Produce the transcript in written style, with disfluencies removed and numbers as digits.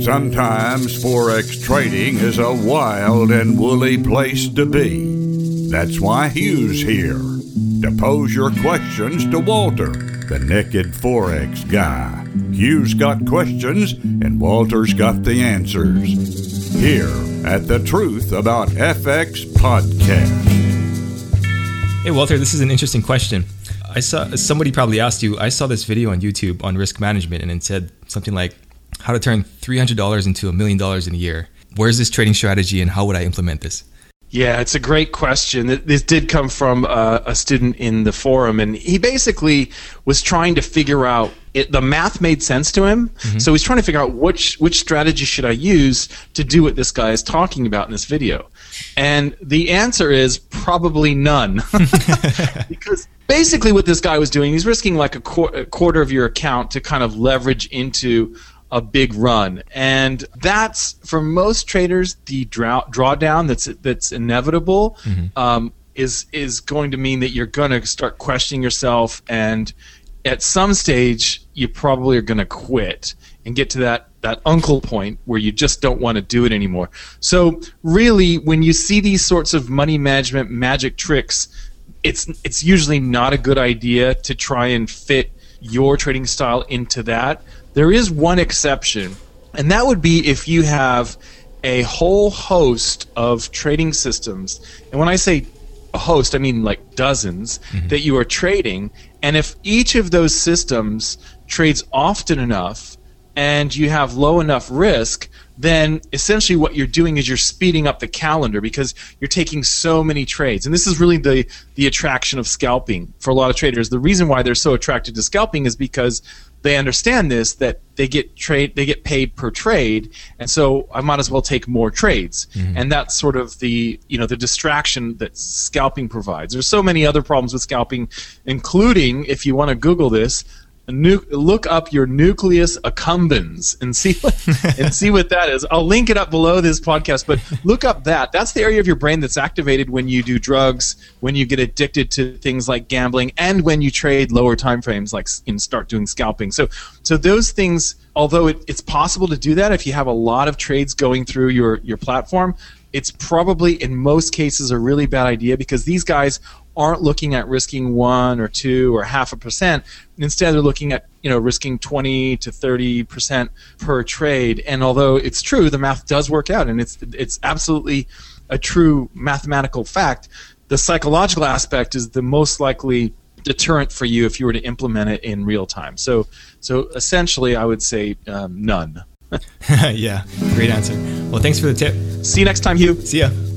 Sometimes Forex trading is a wild and woolly place to be. That's why Hugh's here, to pose your questions to Walter, the naked Forex guy. Hugh's got questions, and Walter's got the answers. Here at the Truth About FX podcast. Hey, Walter, this is an interesting question. I saw somebody probably asked you, I saw this video on YouTube on risk management, and it said something like, how to turn $300 into $1 million in a year. Where's this trading strategy and how would I implement this? Yeah, it's a great question. This did come from a student in the forum, and he basically was trying to figure out the math made sense to him. Mm-hmm. So he's trying to figure out which strategy should I use to do what this guy is talking about in this video. And the answer is probably none. Because basically what this guy was doing, he's risking like a quarter of your account to kind of leverage into a big run, and that's for most traders the drawdown that's inevitable. Mm-hmm. Is going to mean that you're going to start questioning yourself, and at some stage you probably are going to quit and get to that uncle point where you just don't want to do it anymore. So really, when you see these sorts of money management magic tricks, it's usually not a good idea to try and fit your trading style into that. There is one exception, and that would be if you have a whole host of trading systems. And when I say a host, I mean like dozens that you are trading. And if each of those systems trades often enough and you have low enough risk, then essentially what you're doing is you're speeding up the calendar because you're taking so many trades. And this is really the attraction of scalping for a lot of traders. The reason why they're so attracted to scalping is because they understand this, that they get paid per trade, and so I might as well take more trades. Mm-hmm. And that's sort of the distraction that scalping provides. There's so many other problems with scalping, including, if you want to Google this, look up your nucleus accumbens and see what that is. I'll link it up below this podcast, but look up that. That's the area of your brain that's activated when you do drugs, when you get addicted to things like gambling, and when you trade lower time frames, like start doing scalping. So those things, although it's possible to do that if you have a lot of trades going through your platform, it's probably in most cases a really bad idea because these guys aren't looking at risking 1 or 2 or 0.5%. Instead, they're looking at risking 20 to 30% per trade. And although it's true, the math does work out, and it's absolutely a true mathematical fact. The psychological aspect is the most likely deterrent for you if you were to implement it in real time. So essentially, I would say none. Yeah, great answer. Well, thanks for the tip. See you next time, Hugh. See ya.